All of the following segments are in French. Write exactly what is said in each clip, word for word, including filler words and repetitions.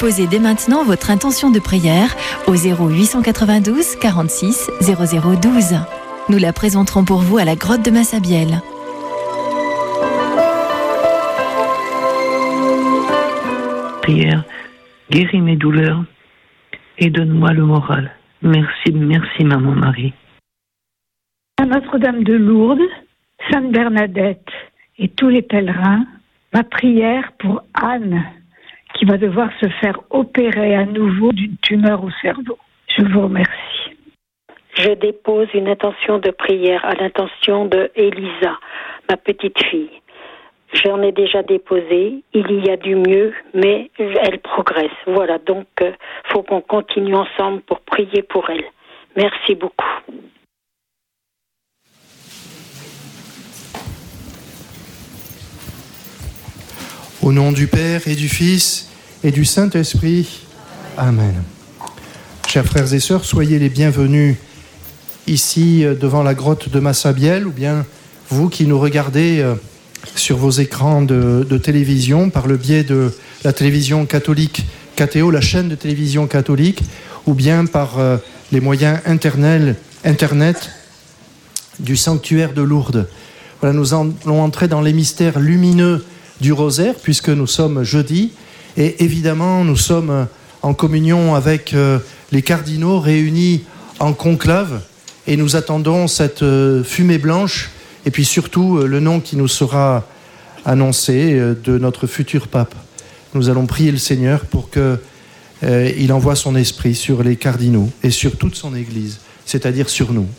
Déposez dès maintenant votre intention de prière au zéro huit cent quatre-vingt-douze quarante-six zéro zéro douze. Nous la présenterons pour vous à la grotte de Massabielle. Prière, guéris mes douleurs et donne-moi le moral. Merci, merci Maman Marie. À Notre-Dame de Lourdes, Sainte Bernadette et tous les pèlerins, ma prière pour Anne, qui va devoir se faire opérer à nouveau d'une tumeur au cerveau. Je vous remercie. Je dépose une intention de prière à l'intention de Elisa, ma petite fille. J'en ai déjà déposé, il y a du mieux, mais elle progresse. Voilà, donc il euh, faut qu'on continue ensemble pour prier pour elle. Merci beaucoup. Au nom du Père et du Fils et du Saint-Esprit. Amen. Chers frères et sœurs, soyez les bienvenus ici devant la grotte de Massabielle, ou bien vous qui nous regardez sur vos écrans de, de télévision par le biais de la télévision catholique K T O, la chaîne de télévision catholique, ou bien par euh, les moyens internet, internet du sanctuaire de Lourdes. Voilà, nous allons entrer dans les mystères lumineux du rosaire, puisque nous sommes jeudi, et évidemment nous sommes en communion avec euh, les cardinaux réunis en conclave, et nous attendons cette euh, fumée blanche, et puis surtout euh, le nom qui nous sera annoncé euh, de notre futur pape. Nous allons prier le Seigneur pour qu'il euh, envoie son esprit sur les cardinaux et sur toute son Église, c'est-à-dire sur nous.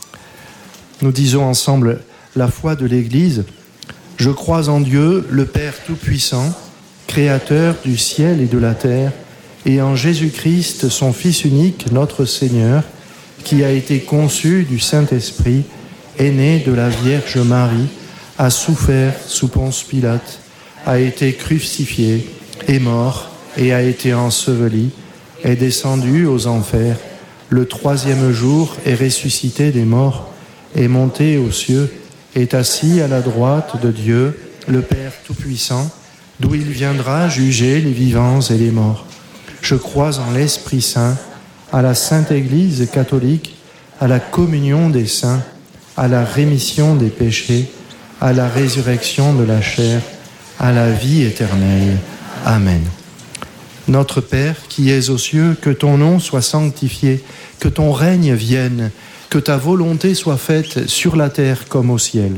Nous disons ensemble la foi de l'Église. Je crois en Dieu, le Père Tout-Puissant, Créateur du ciel et de la terre, et en Jésus-Christ, son Fils unique, notre Seigneur, qui a été conçu du Saint-Esprit, est né de la Vierge Marie, a souffert sous Ponce Pilate, a été crucifié, est mort et a été enseveli, est descendu aux enfers, le troisième jour est ressuscité des morts, est monté aux cieux, est assis à la droite de Dieu, le Père Tout-Puissant, d'où il viendra juger les vivants et les morts. Je crois en l'Esprit Saint, à la Sainte Église catholique, à la communion des saints, à la rémission des péchés, à la résurrection de la chair, à la vie éternelle. Amen. Notre Père, qui es aux cieux, que ton nom soit sanctifié, que ton règne vienne, que ta volonté soit faite sur la terre comme au ciel.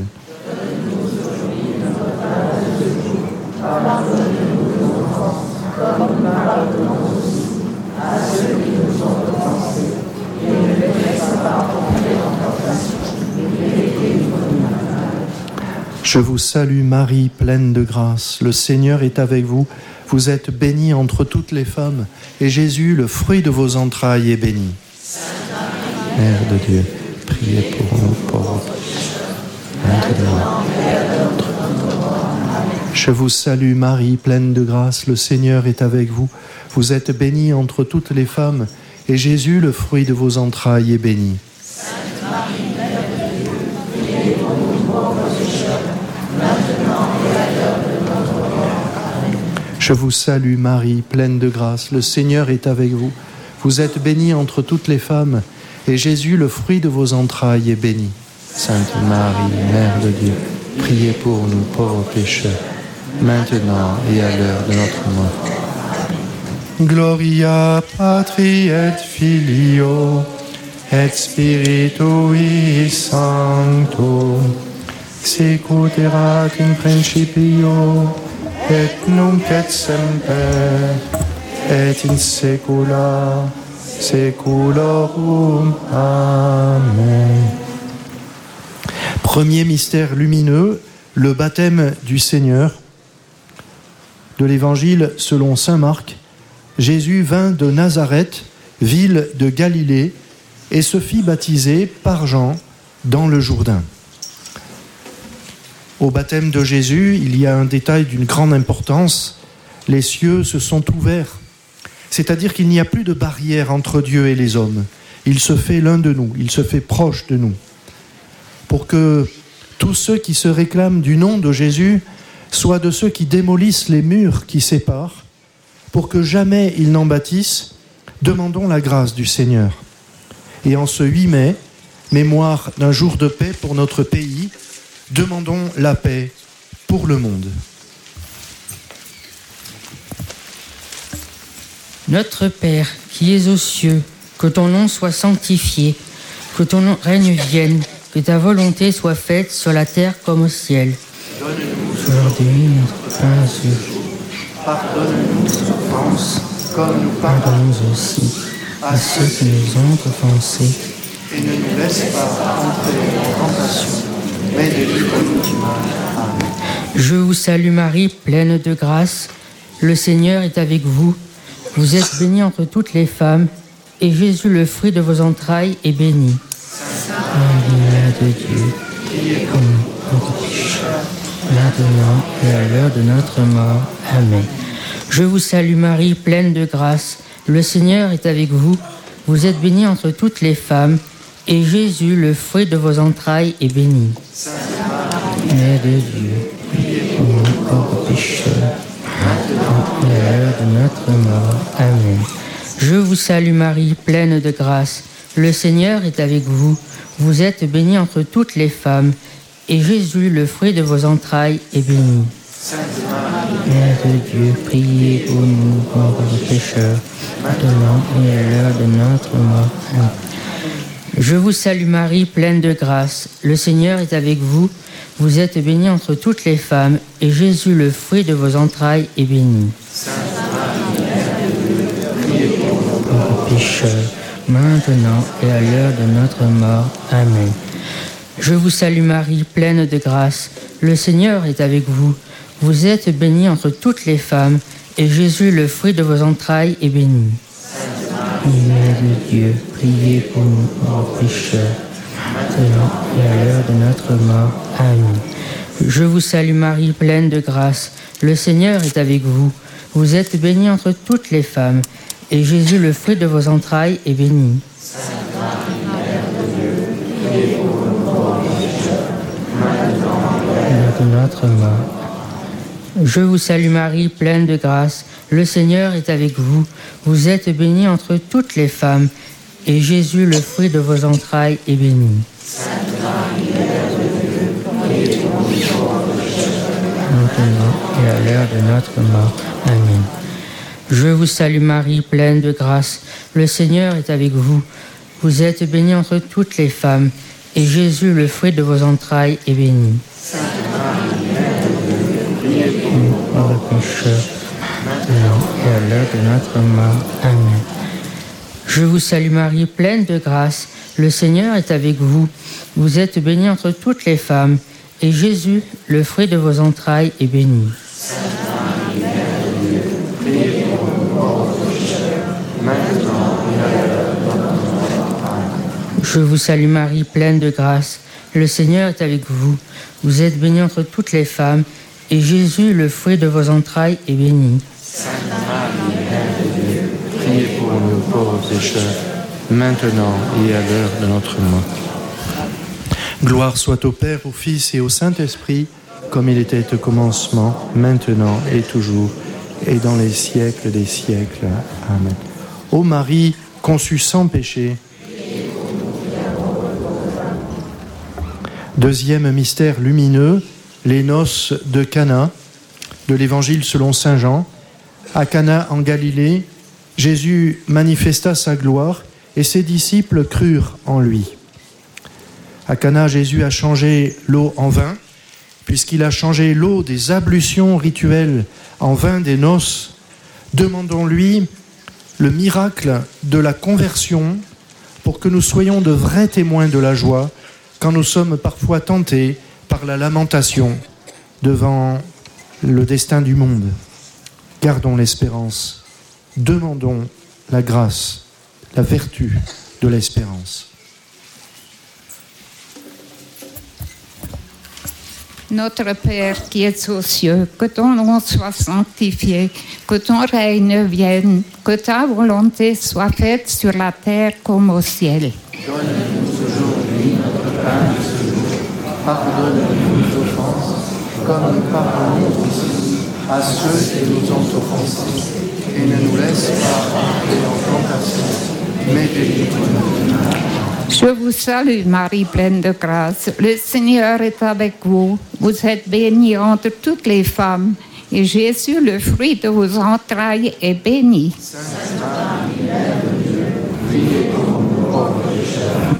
Je vous salue Marie, pleine de grâce. Le Seigneur est avec vous. Vous êtes bénie entre toutes les femmes, et Jésus, le fruit de vos entrailles, est béni. Mère de Dieu, priez pour nous pauvres, maintenant et à l'heure de notre mort. Je vous salue Marie, pleine de grâce, le Seigneur est avec vous. Vous êtes bénie entre toutes les femmes, et Jésus, le fruit de vos entrailles, est béni. Sainte Marie, Mère de Dieu, priez pour nous pauvres pécheurs, maintenant et à l'heure de notre mort. Amen. Je vous salue Marie, pleine de grâce, le Seigneur est avec vous. Vous êtes bénie entre toutes les femmes, et Jésus, le fruit de vos entrailles, est béni. Sainte Marie, Mère de Dieu, priez pour nous pauvres pécheurs, maintenant et à l'heure de notre mort. Gloria Patri et Filio et Spiritui Sancto, sicut erat in principio et nunc et semper et in saecula Seculorum. Amen. Premier mystère lumineux, le baptême du Seigneur. De l'Évangile selon saint Marc, Jésus vint de Nazareth, ville de Galilée, et se fit baptiser par Jean dans le Jourdain. Au baptême de Jésus, il y a un détail d'une grande importance. Les cieux se sont ouverts. C'est-à-dire qu'il n'y a plus de barrière entre Dieu et les hommes. Il se fait l'un de nous, il se fait proche de nous. Pour que tous ceux qui se réclament du nom de Jésus soient de ceux qui démolissent les murs qui séparent, pour que jamais ils n'en bâtissent, demandons la grâce du Seigneur. Et en ce huit mai, mémoire d'un jour de paix pour notre pays, demandons la paix pour le monde. Notre Père, qui es aux cieux, que ton nom soit sanctifié, que ton règne vienne, que ta volonté soit faite sur la terre comme au ciel. Donne-nous aujourd'hui notre pain de jour. Pardonne-nous nos offenses, comme nous Pardonne-nous pardonnons aussi à ceux qui nous ont offensés. et ne nous laisse pas entrer en tentation, mais délivre-nous du mal. Amen. Je vous salue Marie, pleine de grâce. Le Seigneur est avec vous. Vous êtes bénie entre toutes les femmes, et Jésus, le fruit de vos entrailles, est béni. Sainte Mère de Dieu, priez pour nous pauvres pécheurs, maintenant et à l'heure de notre mort. Amen. Je vous salue Marie, pleine de grâce. Le Seigneur est avec vous. Vous êtes bénie entre toutes les femmes, et Jésus, le fruit de vos entrailles, est béni. Sainte Mère de Dieu, priez pour nous pauvres pécheurs, maintenant et à l'heure de notre mort. Amen. Je vous salue Marie, pleine de grâce. Le Seigneur est avec vous. Vous êtes bénie entre toutes les femmes, et Jésus, le fruit de vos entrailles, est béni. Sainte Mère de Dieu, priez pour nous pauvres pécheurs, maintenant et à l'heure de notre mort. Amen. Je vous salue Marie, pleine de grâce. Le Seigneur est avec vous. Vous êtes bénie entre toutes les femmes, et Jésus, le fruit de vos entrailles, est béni. Sainte Marie, Mère de Dieu, priez pour nous pauvres pécheurs, maintenant et à l'heure de notre mort. Amen. Je vous salue Marie, pleine de grâce. Le Seigneur est avec vous. Vous êtes bénie entre toutes les femmes, et Jésus, le fruit de vos entrailles, est béni. Sainte Marie, Mère de Dieu, priez pour nous pauvres pécheurs, maintenant et à l'heure de notre mort. Amen. Je vous salue Marie, pleine de grâce. Le Seigneur est avec vous. Vous êtes bénie entre toutes les femmes, et Jésus, le fruit de vos entrailles, est béni. Sainte Marie, Mère de Dieu, priez pour nous pauvres pécheurs, maintenant et à l'heure de notre mort. Je vous salue Marie, pleine de grâce. Le Seigneur est avec vous. Vous êtes bénie entre toutes les femmes, et Jésus, le fruit de vos entrailles, est béni. Sainte Marie, Mère de Dieu, priez pour nous pauvres pécheurs, maintenant et à l'heure de notre mort. Amen. Je vous salue Marie, pleine de grâce. Le Seigneur est avec vous. Vous êtes bénie entre toutes les femmes, et Jésus, le fruit de vos entrailles, est béni. Sainte Marie, Mère de Dieu, priez pour nous pauvres pécheurs, maintenant et à l'heure de notre mort. Amen. Je vous salue Marie, pleine de grâce. Le Seigneur est avec vous. Vous êtes bénie entre toutes les femmes, et Jésus, le fruit de vos entrailles, est béni. Sainte Marie, Mère de Dieu, priez pour nous pauvres pécheurs, maintenant et à l'heure de notre mort. Amen. Je vous salue Marie, pleine de grâce. Le Seigneur est avec vous. Vous êtes bénie entre toutes les femmes, et Jésus, le fruit de vos entrailles, est béni. Sainte Marie, Mère de Dieu, priez pour nous pauvres pécheurs, maintenant et à l'heure de notre mort. Gloire soit au Père, au Fils et au Saint-Esprit, comme il était au commencement, maintenant et toujours, et dans les siècles des siècles. Amen. Ô Marie, conçue sans péché. Deuxième mystère lumineux, les noces de Cana, de l'Évangile selon saint Jean. À Cana en Galilée, Jésus manifesta sa gloire et ses disciples crurent en lui. À Cana, Jésus a changé l'eau en vin, puisqu'il a changé l'eau des ablutions rituelles en vin des noces. Demandons-lui le miracle de la conversion pour que nous soyons de vrais témoins de la joie quand nous sommes parfois tentés par la lamentation devant le destin du monde. Gardons l'espérance. Demandons la grâce, la vertu de l'espérance. Notre Père qui es aux cieux, que ton nom soit sanctifié, que ton règne vienne, que ta volonté soit faite sur la terre comme au ciel. Donne-nous aujourd'hui notre pain de ce jour. Pardonne-nous nos offenses, comme nous pardonnons aussi à ceux qui nous ont offensés. et ne nous laisse pas entrer en tentation, mais délivre-nous. Je vous salue, Marie pleine de grâce. Le Seigneur est avec vous. Vous êtes bénie entre toutes les femmes, et Jésus, le fruit de vos entrailles, est béni. Sainte Marie, Mère de Dieu, priez pour nous pauvres pécheurs.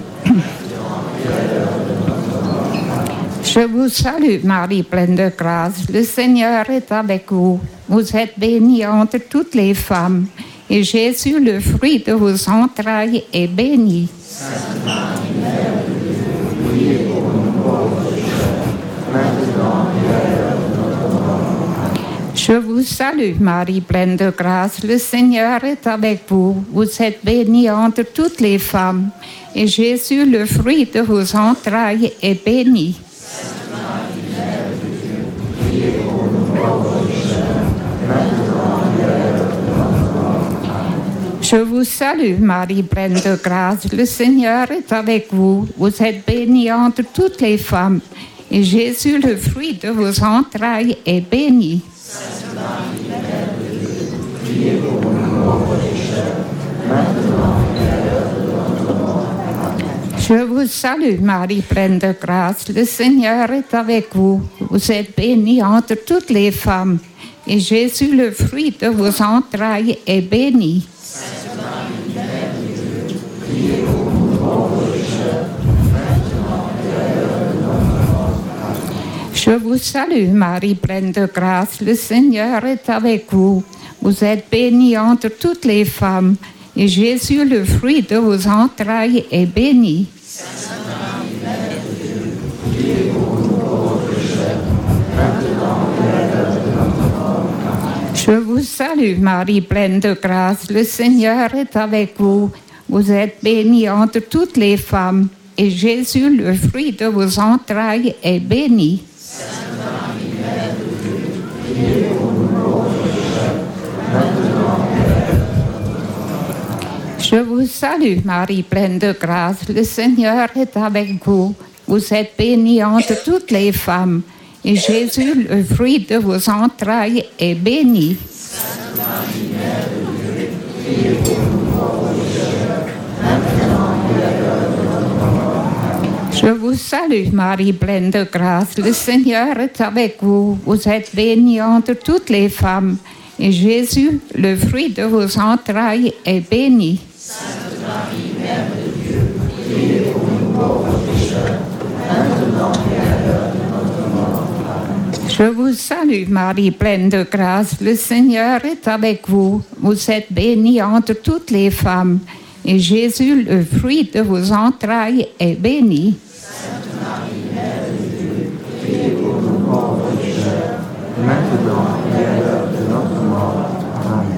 Je vous salue, Marie pleine de grâce. Le Seigneur est avec vous. Vous êtes bénie entre toutes les femmes, et Jésus, le fruit de vos entrailles, est béni. Sainte Marie, Mère de Dieu, priez pour nous pauvres pécheurs, maintenant et à l'heure de notre mort. Je vous salue, Marie pleine de grâce. Le Seigneur est avec vous. Vous êtes bénie entre toutes les femmes, et Jésus, le fruit de vos entrailles, est béni. Sainte Marie, Mère de Dieu, priez pour nous pauvres pécheurs, maintenant et à l'heure de notre mort. Amen. Je vous salue, Marie pleine de grâce. Le Seigneur est avec vous. Vous êtes bénie entre toutes les femmes, et Jésus, le fruit de vos entrailles, est béni. Sainte Marie, Mère de Dieu, priez pour nous pauvres pécheurs, maintenant et à l'heure de notre mort. Amen. Je vous salue, Marie pleine de grâce. Le Seigneur est avec vous. Vous êtes bénie entre toutes les femmes, et Jésus, le fruit de vos entrailles, est béni. Sainte Marie, Mère de Dieu, priez pour nous pauvres pécheurs, maintenant et à l'heure de notre mort. Amen. Je vous salue, Marie pleine de grâce. Le Seigneur est avec vous. Vous êtes bénie entre toutes les femmes, et Jésus, le fruit de vos entrailles, est béni. Sainte Marie, Mère de Dieu, priez pour nous pauvres pécheurs, maintenant et à l'heure de notre mort. Amen. Je vous salue, Marie pleine de grâce. Le Seigneur est avec vous. Vous êtes bénie entre toutes les femmes, et Jésus, le fruit de vos entrailles, est béni. Sainte Marie, Mère de Dieu, priez pour nous pauvres pécheurs, maintenant et à l'heure de notre mort. Je vous salue, Marie pleine de grâce. Le Seigneur est avec vous. Vous êtes bénie entre toutes les femmes, et Jésus, le fruit de vos entrailles, est béni. Sainte Marie, Mère de Dieu, priez pour nous pauvres pécheurs, maintenant et à l'heure de notre mort. Amen. Je vous salue, Marie pleine de grâce. Le Seigneur est avec vous. Vous êtes bénie entre toutes les femmes, et Jésus, le fruit de vos entrailles, est béni. Sainte Marie, Mère de Dieu, priez pour nous pauvres pécheurs, maintenant et à l'heure de notre mort. Amen. Je vous salue, Marie pleine de grâce. Le Seigneur est avec vous. Vous êtes bénie entre toutes les femmes, et Jésus, le fruit de vos entrailles, est béni. Sainte Marie, Mère de Dieu, priez pour nous pauvres pécheurs, maintenant et à l'heure de notre mort. Amen.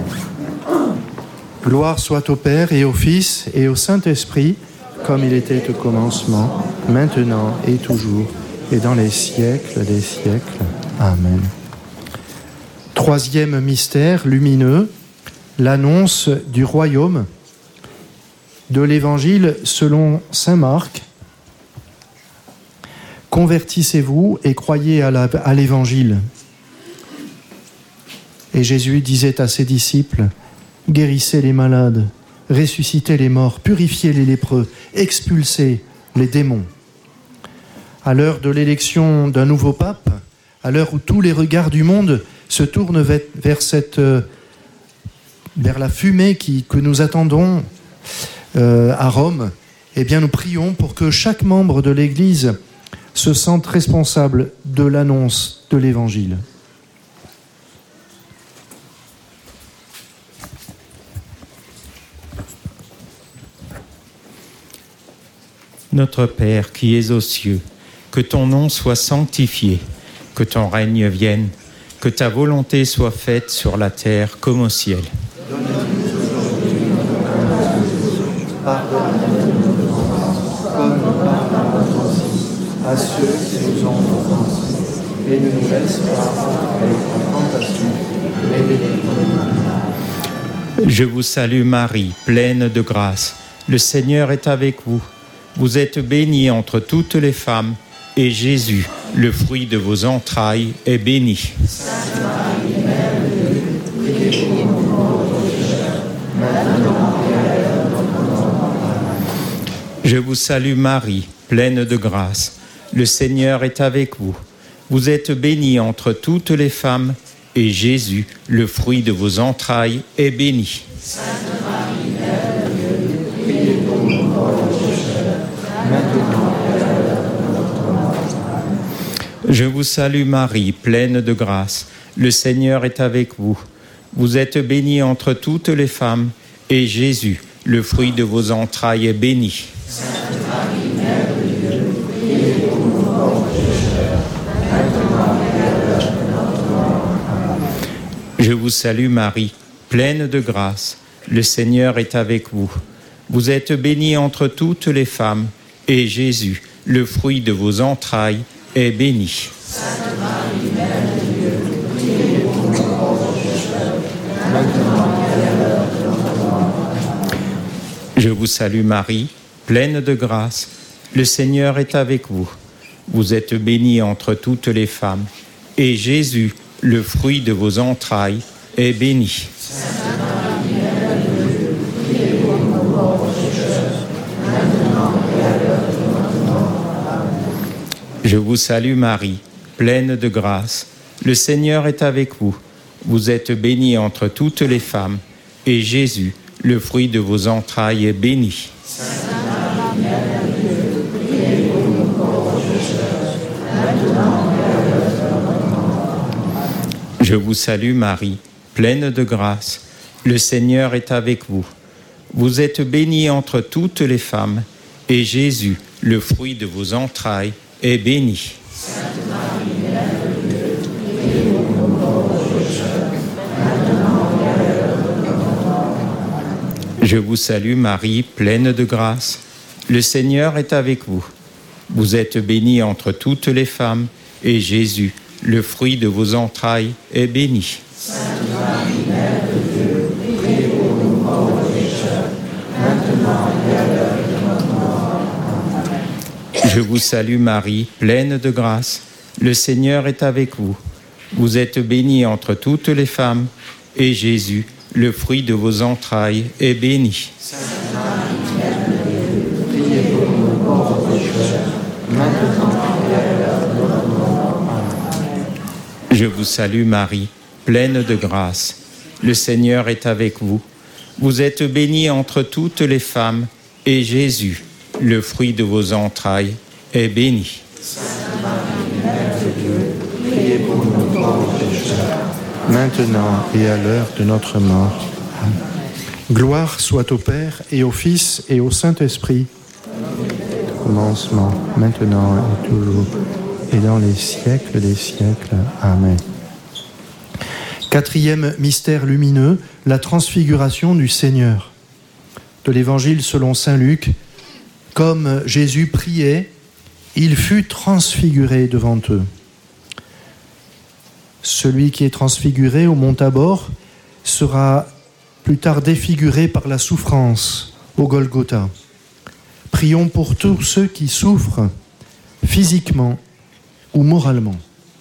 Gloire soit au Père et au Fils et au Saint-Esprit, comme il était au commencement, maintenant et toujours, et dans les siècles des siècles. Amen. Troisième mystère lumineux, l'annonce du royaume de l'Évangile selon saint Marc. Convertissez-vous et croyez à, la, à l'Évangile. Et Jésus disait à ses disciples, guérissez les malades, ressuscitez les morts, purifiez les lépreux, expulsez les démons. À l'heure de l'élection d'un nouveau pape, à l'heure où tous les regards du monde se tournent vers, vers, cette, vers la fumée qui, que nous attendons euh, à Rome, eh bien nous prions pour que chaque membre de l'Église se sente responsable de l'annonce de l'Évangile. Notre Père qui es aux cieux, que ton nom soit sanctifié, que ton règne vienne, que ta volonté soit faite sur la terre comme au ciel. Donne-nous aujourd'hui notre pain quotidien. Pardonne-nous nos offenses, comme nous pardonnons aussi à ceux qui nous ont offensés. Et ne nous laisse pas entrer en tentation, mais délivre-nous. Je vous salue Marie, pleine de grâce. Le Seigneur est avec vous. Vous êtes bénie entre toutes les femmes, et Jésus, le fruit de vos entrailles, est béni. Sainte Marie, Mère de Dieu, priez pour nous pauvres Je vous salue Marie, pleine de grâce. Le Seigneur est avec vous. Vous êtes bénie entre toutes les femmes, et Jésus, le fruit de vos entrailles, est béni. Sainte Marie, Mère de Dieu, priez pour nous pauvres pécheurs, maintenant et à l'heure de notre mort. Je vous salue Marie, pleine de grâce. Le Seigneur est avec vous. Vous êtes bénie entre toutes les femmes, et Jésus, le fruit de vos entrailles, est béni. Sainte Marie, Mère de Dieu, priez pour nous pauvres pécheurs, maintenant et à l'heure de notre mort. Amen. Je vous salue Marie, pleine de grâce. Le Seigneur est avec vous. Vous êtes bénie entre toutes les femmes, et Jésus, le fruit de vos entrailles, est béni. Sainte Marie, Mère de Dieu, priez pour nous pauvres pécheurs, maintenant et à l'heure de notre mort. Je vous salue Marie, pleine de grâce. Le Seigneur est avec vous. Vous êtes bénie entre toutes les femmes, et Jésus, le fruit de vos entrailles, est béni. Sainte Marie, Mère de Dieu, priez pour nous pauvres pécheurs, maintenant et à l'heure de notre mort. Amen. Je vous salue Marie, pleine de grâce. Le Seigneur est avec vous. Vous êtes bénie entre toutes les femmes, et Jésus, le fruit de vos entrailles, est béni. Sainte Marie, Mère de Dieu, priez pour nous pauvres pécheurs, maintenant et à l'heure de notre mort. Je vous salue Marie, pleine de grâce. Le Seigneur est avec vous. Vous êtes bénie entre toutes les femmes, et Jésus, le fruit de vos entrailles, est béni. Sainte Marie, Mère de Dieu, priez pour nous pauvres pécheurs, maintenant et à l'heure de notre mort. Je vous salue Marie, pleine de grâce. Le Seigneur est avec vous. Vous êtes bénie entre toutes les femmes, et Jésus, le fruit de vos entrailles, est béni. Sainte Marie, Mère de Dieu, priez pour nous pauvres pécheurs, maintenant et à l'heure de notre mort. Je vous salue Marie, pleine de grâce. Le Seigneur est avec vous. Vous êtes bénie entre toutes les femmes, et Jésus, le fruit de vos entrailles, est béni. Sainte Marie, Mère de Dieu, priez pour nous pauvres pécheurs, maintenant et à l'heure de notre mort. Amen. Je vous salue Marie, pleine de grâce. Le Seigneur est avec vous. Vous êtes bénie entre toutes les femmes, et Jésus, le fruit de vos entrailles, est béni. Sainte Marie, Mère de Dieu, priez pour nous pauvres pécheurs, maintenant et à l'heure de notre mort. Amen. Gloire soit au Père et au Fils et au Saint-Esprit. Commencement, maintenant et toujours, et dans les siècles des siècles. Amen. Quatrième mystère lumineux, la transfiguration du Seigneur. De l'Évangile selon saint Luc, comme Jésus priait, il fut transfiguré devant eux. Celui qui est transfiguré au mont Tabor sera plus tard défiguré par la souffrance au Golgotha. Prions pour tous ceux qui souffrent physiquement ou moralement.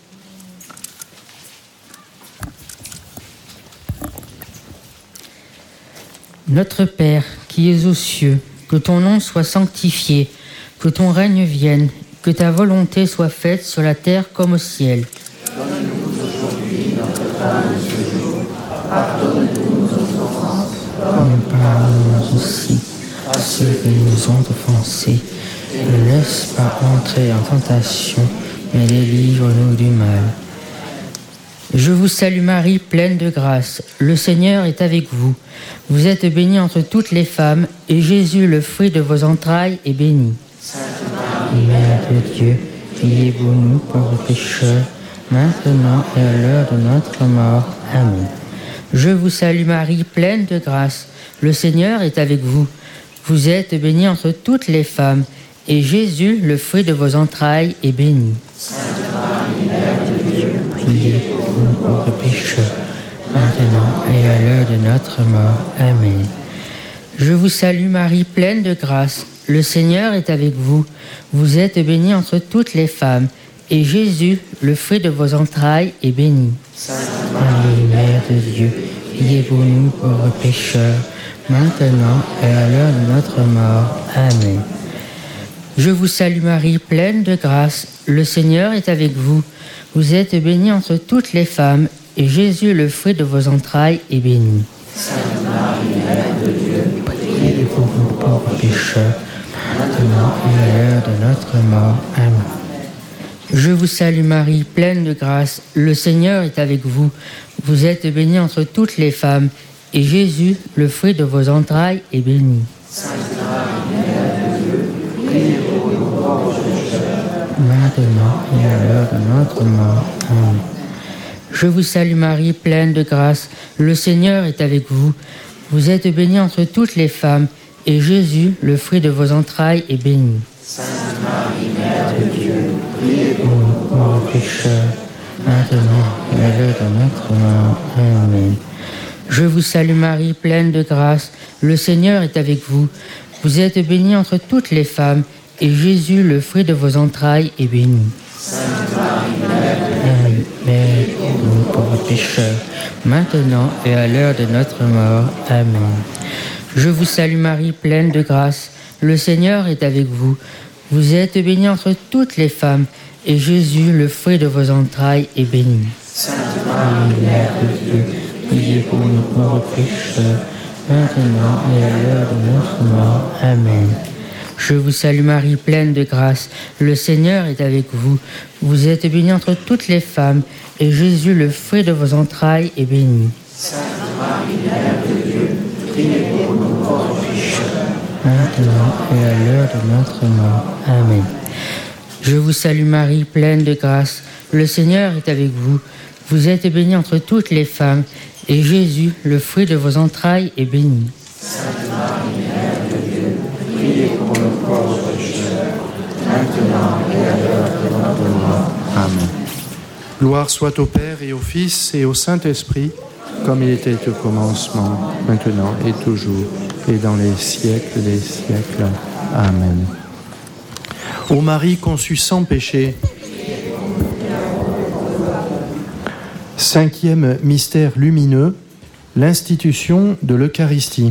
Notre Père, qui es aux cieux, que ton nom soit sanctifié, que ton règne vienne, que ta volonté soit faite sur la terre comme au ciel. Donne-nous aujourd'hui notre pain de ce jour. Pardonne-nous nos offenses, comme nous pardonnons aussi à ceux qui nous ont offensés. Ne laisse pas entrer en tentation, mais délivre-nous du mal. Je vous salue Marie, pleine de grâce. Le Seigneur est avec vous. Vous êtes bénie entre toutes les femmes, et Jésus, le fruit de vos entrailles, est béni. Sainte Marie, Mère de Dieu, priez pour nous pauvres pécheurs, maintenant et à l'heure de notre mort. Amen. Je vous salue Marie, pleine de grâce. Le Seigneur est avec vous. Vous êtes bénie entre toutes les femmes, et Jésus, le fruit de vos entrailles, est béni. Sainte Marie, Mère de Dieu, priez pour nous pauvres pécheurs, maintenant et à l'heure de notre mort. Amen. Je vous salue Marie, pleine de grâce. Le Seigneur est avec vous. Vous êtes bénie entre toutes les femmes, et Jésus, le fruit de vos entrailles, est béni. Sainte Marie, Mère de Dieu, priez pour nous pauvres pécheurs, maintenant et à l'heure de notre mort. Amen. Je vous salue Marie, pleine de grâce, le Seigneur est avec vous. Vous êtes bénie entre toutes les femmes, et Jésus, le fruit de vos entrailles, est béni. Sainte Marie, Mère de Dieu, priez pour nous pauvres pécheurs, maintenant et à l'heure de notre mort. Amen. Je vous salue Marie, pleine de grâce, le Seigneur est avec vous. Vous êtes bénie entre toutes les femmes, et Jésus, le fruit de vos entrailles, est béni. Sainte Marie, Mère de Dieu, priez pour nous pauvres pécheurs, maintenant et à l'heure de notre mort. Amen. Je vous salue Marie, pleine de grâce, le Seigneur est avec vous. Vous êtes bénie entre toutes les femmes, et Jésus, le fruit de vos entrailles, est béni. Sainte Marie, Mère de Dieu, priez pour nous pauvres pécheurs, maintenant et à l'heure de notre mort. Amen. Je vous salue Marie, pleine de grâce, le Seigneur est avec vous. Vous êtes bénie entre toutes les femmes, et Jésus, le fruit de vos entrailles, est béni. Sainte Marie, Mère de Dieu, priez pour nous pauvres pécheurs, maintenant et à l'heure de notre mort. Amen. Je vous salue Marie, pleine de grâce, le Seigneur est avec vous. Vous êtes bénie entre toutes les femmes, et Jésus, le fruit de vos entrailles, est béni. Sainte Marie, Mère de Dieu, priez pour nous pauvres pécheurs, maintenant et à l'heure de notre mort. Amen. Je vous salue Marie, pleine de grâce, le Seigneur est avec vous. Vous êtes bénie entre toutes les femmes, et Jésus, le fruit de vos entrailles, est béni. Sainte Marie, Mère de Dieu, priez pour nous pauvres pécheurs, maintenant et à l'heure de notre mort. Amen. Je vous salue Marie, pleine de grâce, le Seigneur est avec vous. Vous êtes bénie entre toutes les femmes, et Jésus, le fruit de vos entrailles, est béni. Sainte Marie, Mère de Dieu, priez pour nous pauvres pécheurs, maintenant et à l'heure de notre mort. Amen. Gloire soit au Père et au Fils et au Saint-Esprit, comme il était au commencement, maintenant et toujours, et dans les siècles des siècles. Amen. Ô Marie conçue sans péché, cinquième mystère lumineux, l'institution de l'Eucharistie.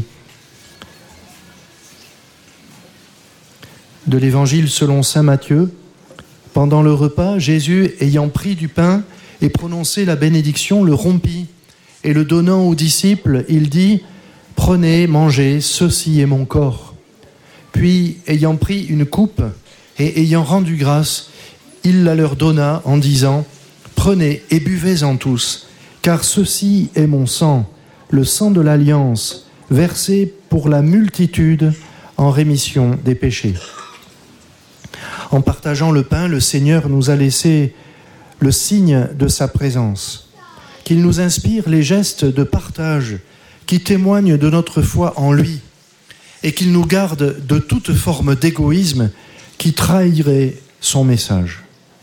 De l'Évangile selon saint Matthieu, pendant le repas, Jésus, ayant pris du pain et prononcé la bénédiction, le rompit, et le donnant aux disciples, il dit « Prenez, mangez, ceci est mon corps. » Puis, ayant pris une coupe et ayant rendu grâce, il la leur donna en disant « Prenez et buvez-en tous, car ceci est mon sang, le sang de l'Alliance, versé pour la multitude en rémission des péchés. » En partageant le pain, le Seigneur nous a laissé le signe de sa présence, qu'il nous inspire les gestes de partage qui témoignent de notre foi en lui et qu'il nous garde de toute forme d'égoïsme qui trahirait son message.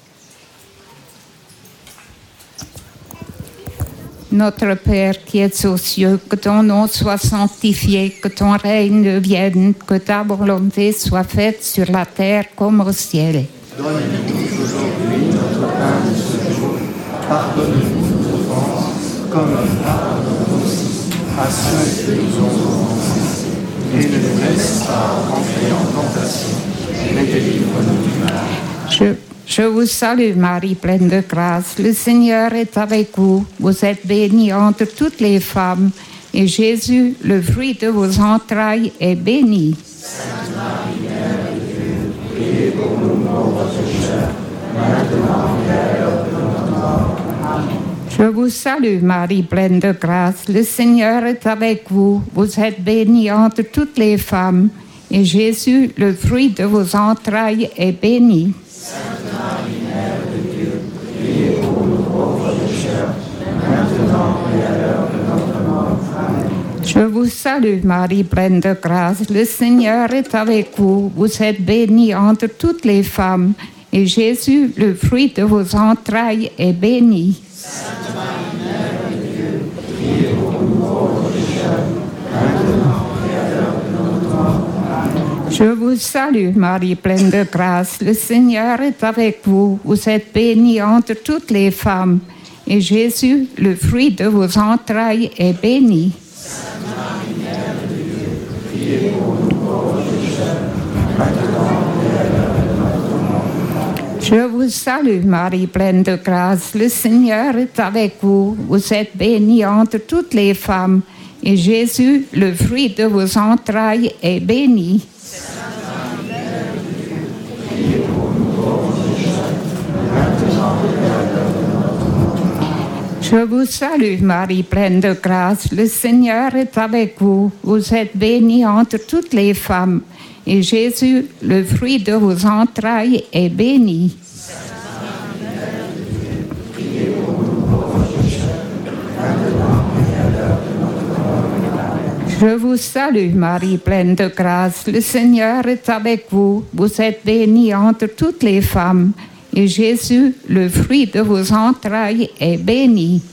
Notre Père qui es aux cieux, que ton nom soit sanctifié, que ton règne vienne, que ta volonté soit faite sur la terre comme au ciel. Donne-nous aujourd'hui notre pain de ce jour. Pardonne-nous nos offenses, comme nous pardonnons aussi à ceux qui nous ont offensés. Et ne nous laisse pas entrer en tentation, mais délivre-nous du mal. Je Je vous salue Marie, pleine de grâce. Le Seigneur est avec vous. Vous êtes bénie entre toutes les femmes. Et Jésus, le fruit de vos entrailles, est béni. Sainte Marie, Mère de Dieu, priez pour nous pauvres pécheurs, maintenant et à l'heure de notre mort. Amen. Je vous salue Marie, pleine de grâce. Le Seigneur est avec vous. Vous êtes bénie entre toutes les femmes. Et Jésus, le fruit de vos entrailles, est béni. Sainte Marie, Mère de Dieu, priez pour nous pauvres pécheurs, maintenant et à l'heure de notre mort. Amen. Je vous salue Marie, pleine de grâce. Le Seigneur est avec vous. Vous êtes bénie entre toutes les femmes. Et Jésus, le fruit de vos entrailles, est béni. Sainte Marie, Mère de Dieu, priez pour nous pauvres pécheurs, maintenant et à l'heure de notre mort. Amen. Je vous salue, Marie, pleine de grâce. Le Seigneur est avec vous. Vous êtes bénie entre toutes les femmes. Et Jésus, le fruit de vos entrailles, est béni. Sainte Marie, Mère de Dieu, priez pour nous pauvres pécheurs, maintenant et à l'heure de notre mort. vous salue, Marie, pleine de grâce. Le Seigneur est avec vous. Vous êtes bénie entre toutes les femmes. Et Jésus, le fruit de vos entrailles, est béni. Je vous salue, Marie, pleine de grâce. Le Seigneur est avec vous. Vous êtes bénie entre toutes les femmes. Et Jésus, le fruit de vos entrailles, est béni. Je vous salue, Marie, pleine de grâce. Le Seigneur est avec vous. Vous êtes bénie entre toutes les femmes. Et Jésus, le fruit de vos entrailles, est béni.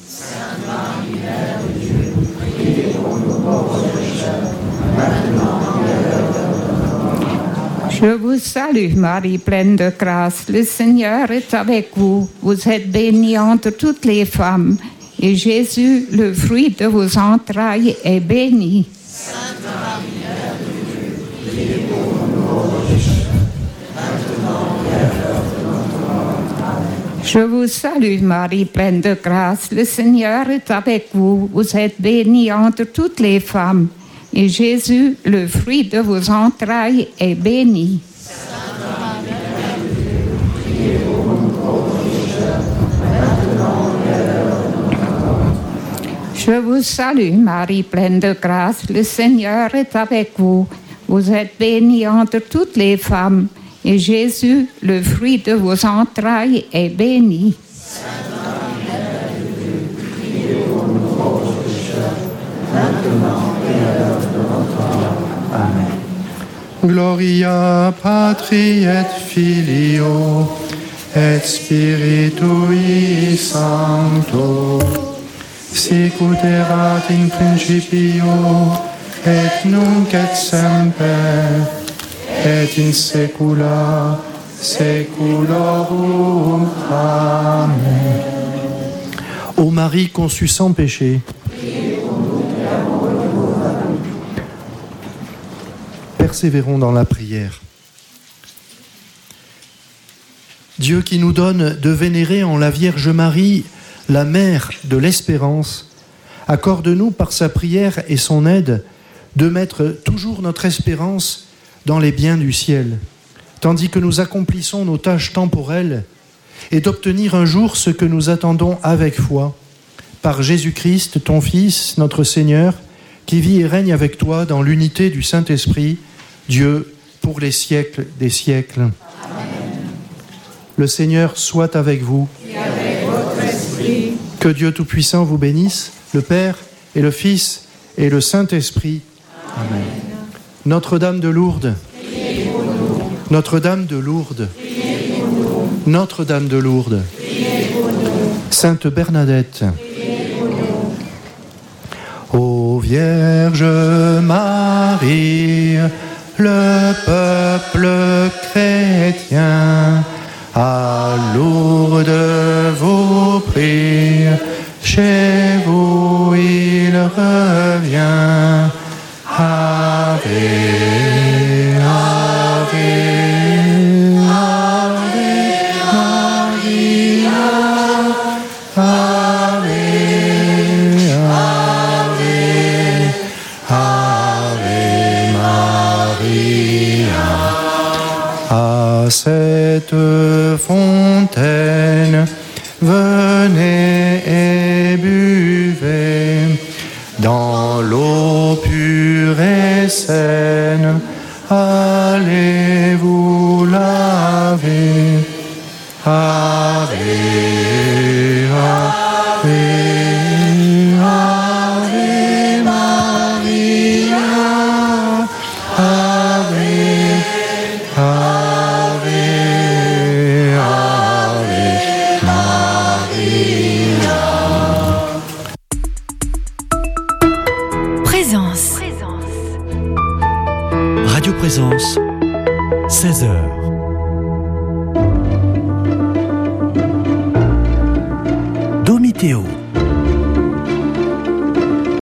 Je vous salue, Marie, pleine de grâce. Le Seigneur est avec vous. Vous êtes bénie entre toutes les femmes. Et Jésus, le fruit de vos entrailles, est béni. Sainte Marie, Mère de Dieu, priez pour nous pauvres pécheurs, maintenant et à l'heure de notre mort. Amen. Je vous salue, Marie, pleine de grâce. Le Seigneur est avec vous. Vous êtes bénie entre toutes les femmes. Et Jésus, le fruit de vos entrailles, est béni. Sainte Marie, Mère de Dieu, priez pour nous pauvres pécheurs, maintenant et à l'heure de notre mort. Je vous salue, Marie, pleine de grâce. Le Seigneur est avec vous. Vous êtes bénie entre toutes les femmes. Et Jésus, le fruit de vos entrailles, est béni. Sainte Marie, Mère de Dieu, priez pour nous pauvres pécheurs, maintenant et à l'heure de notre mort. Amen. Gloria Patri et Filio et Spiritui Sancto, sicut erat in principio et nunc et semper et in saecula saeculorum. Amen. Ô Marie conçue sans péché, persévérons dans la prière. Dieu qui nous donne de vénérer en la Vierge Marie la mère de l'espérance, accorde-nous par sa prière et son aide de mettre toujours notre espérance dans les biens du ciel, tandis que nous accomplissons nos tâches temporelles, et d'obtenir un jour ce que nous attendons avec foi, par Jésus-Christ, ton Fils, notre Seigneur, qui vit et règne avec toi dans l'unité du Saint-Esprit, Dieu, pour les siècles des siècles. Amen. Le Seigneur soit avec vous. Et avec votre esprit. Que Dieu Tout-Puissant vous bénisse, le Père et le Fils et le Saint-Esprit. Amen. Notre-Dame de Lourdes. Priez pour nous. Notre-Dame de Lourdes. Priez pour nous. Notre-Dame de Lourdes. Priez pour nous. Sainte Bernadette. Priez pour nous. Ô Vierge Marie, le peuple chrétien à Lourdes vous prie, chez vous il revient. Ave, Ave, Ave Maria, Ave, Ave, Ave Maria. À cette fontaine, venez et buvez, dans l'eau pure et saine, allez vous laver. Ave, Ave, Ave Maria, Ave, Ave, Ave Maria. Présence. Radio Présence, seize heures. Domiteo.